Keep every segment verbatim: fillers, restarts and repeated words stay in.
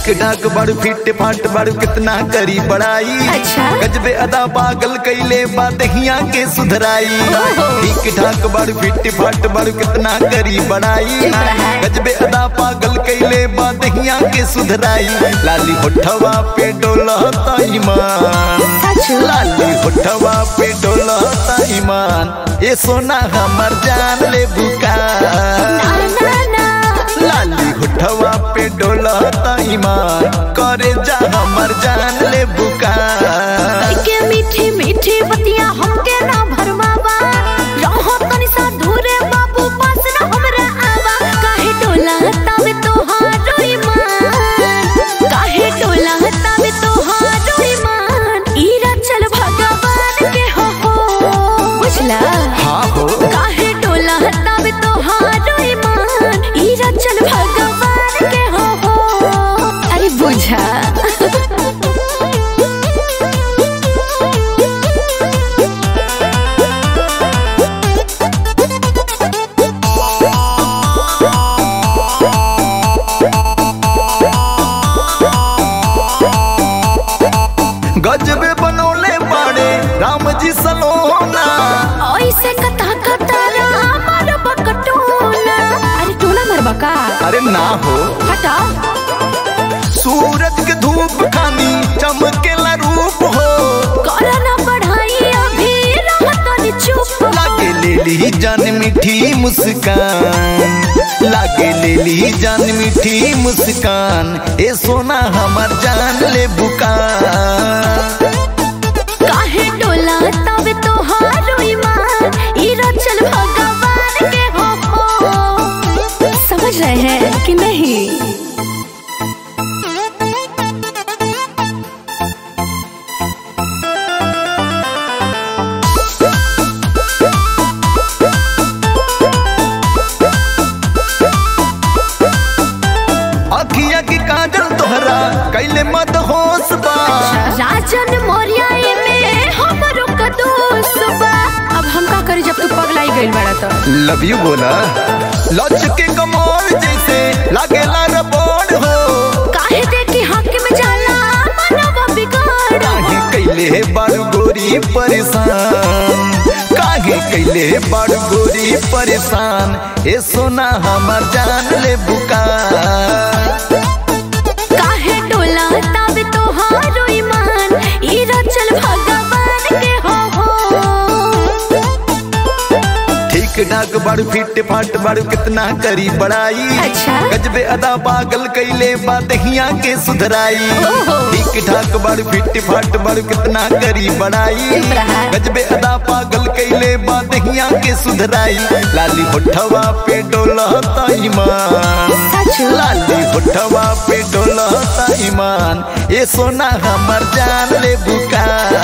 ढाक बड़ फिट फाट बड़ कितना करी बड़ाई। अच्छा। गजबे अदा पागल कैले बादहिया के सुधराई। ठीक ढाक बड़ फिट फाट बड़ कितना करी बड़ाई। गजबे अदा पागल कैले बादहिया के सुधराई। लाली होठवा पे डोलता ईमान, लाली होठवा पे डोलता ईमान। ये सोना हमर जान ले बुका, लाली होठवा पे डोलता ईमान। करे जा हमर जान ले बुका। के मीठी मीठी बतिया हमके ना भरमावा, रहो तनी सा दूरे बाबू पास ना हमरा आवा। काहे डोलता वे तोहारो ईमान, काहे डोलता वे तोहारो ईमान। ईरा चल भगवान के हो हो, बुझला? हाँ हो। काहे डोलता वे तोहारो ईमान। ईरा चल भगवान के हो हो, अरे बुझा। गजबे बनौले बाड़े राम जी सलोना। ऐसे कथा कतारा मार बकटोना। अरे टोला मर बका। अरे ना हो, हटा। सूरज के धूप खानी चमकेला रूप हो। करना पढ़ाई अभी रहत नि चुप। लागे लेली जान मीठी मुस्कान, लागे लेली जान मीठी मुस्कान। ए सोना हमर जान ले बुका। काहे डोला तब तोहारो ईमान। ईरा चल भगवान के हो हो, समझ रहे हैं कि नहीं? अखिया की काजल तोहरा कैले मत होश बा। राजन मोरिया में हमरो का दोस्त बा। अब हम का करी जब तू पगलाई गइल बड़ा तो? लव यू बोला। लच के कमोल जैसे लागेला रबोड़ हो। काहे देखी हक में जाला मनवा बिगाड़। काहे कैले बारू गोरी परेशान, काहे कैले बारू गोरी परेशान। ए सोना हमर जान ले बुका। काहे डोला तब तोहारो ईमान। ईरा चल भगवान के हो हो। ठीक ढाक बड़ फिट फाट बड़ कितना करी बड़ाई। अच्छा। गजबे अदा पागल कैले बादहिया के सुधराई। ठीक ढाक बड़ फिट फाट बड़ कितना करी बड़ाई। गजबे अदा पागल कैले बादहिया के सुधराई। लाली होठवा पे डोलता ईमान, लाली होठवा पे डोलता ईमान। ये सोना हमर जान ले बुका,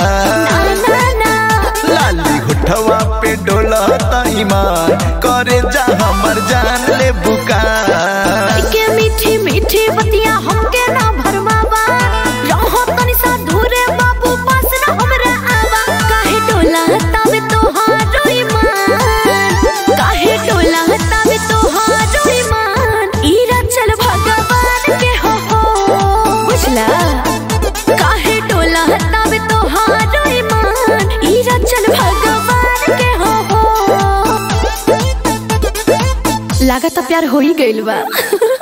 लाली होठवा पे डोलता ईमान। करे जा हमर जान ले बुका। के मीठी मीठी बतिया हमके ना भरमावा, रहो तनी सा दूरे बाबू पास ना हमरा आवा। काहे डोलता वे तोहारो ईमान, काहे डोलता वे तोहारो ईमान। ईरा चल भगवान के हो हो, बुझला? काहे डोलता वे तोहारो ईमान। ईरा चल भगवान के हो हो। लागत प्यार हो ही गइल बा।